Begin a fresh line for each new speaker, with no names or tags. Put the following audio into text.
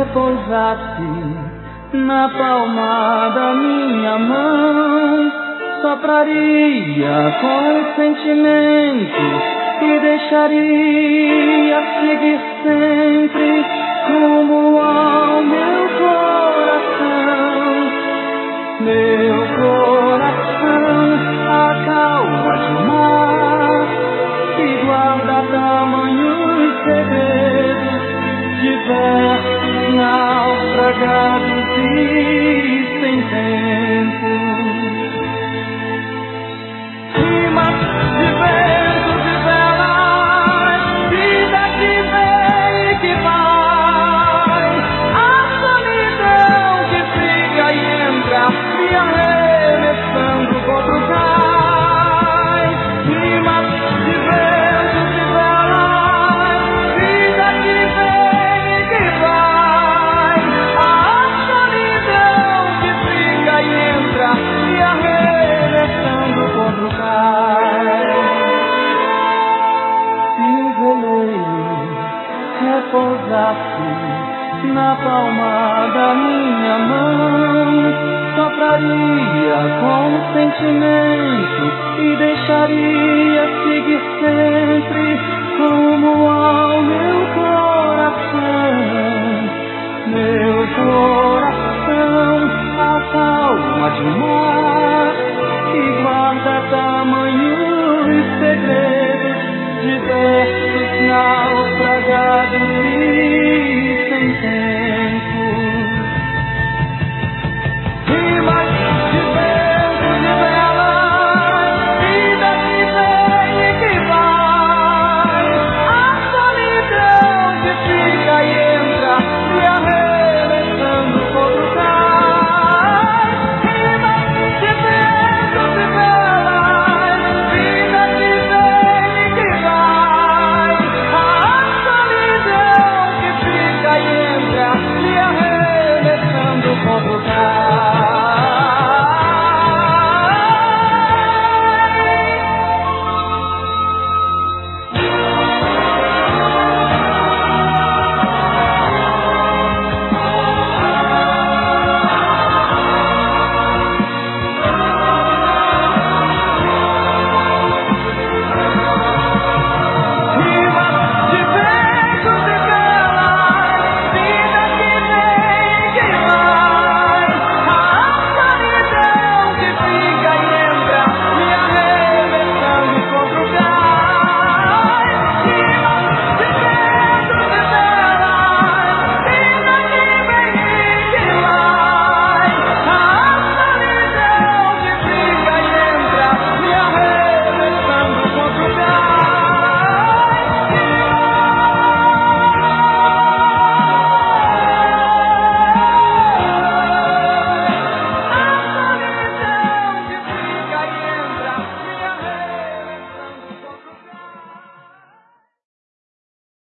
repousasse na palma da minha mão, sopraria com sentimento e deixaria seguir sempre rumo ao meu coração. Meu coração, a calma de um mar que guarda tamanhos segredos, diversos, naufragados e sem tempo. Rimas de ventos e velas, vida que vem e que vai, a solidão que fica e entra, me arremessando contra o cais. Rimas de ventos e velas, vida que vem e que vai, a solidão que fica e entra, me arremessando contra o cais. Se o veleiro repousasse na palma da minha mão, sopraria com sentimento e deixaria seguir sempre rumo ao meu coração. Meu coração, a calma de um mar que guarda tamanhos segredos, diversos, naufragados e sem tempo.